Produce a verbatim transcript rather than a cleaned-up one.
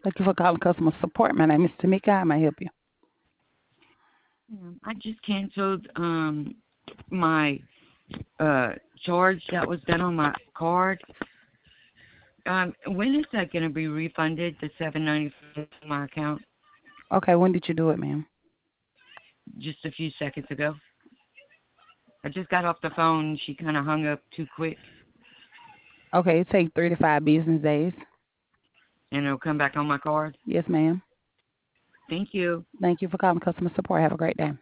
Thank you for calling customer support. My name is Tamika. How may I help you? Um, I just canceled um my uh charge that was done on my card. Um, when is that going to be refunded? The seven ninety five to my account Okay, when did you do it, ma'am? just a few seconds ago. I just got off the phone. She kind of hung up too quick, Okay, it takes three to five business days. and it'll come back on my card. Yes, ma'am. Thank you. Thank you for calling customer support. Have a great day.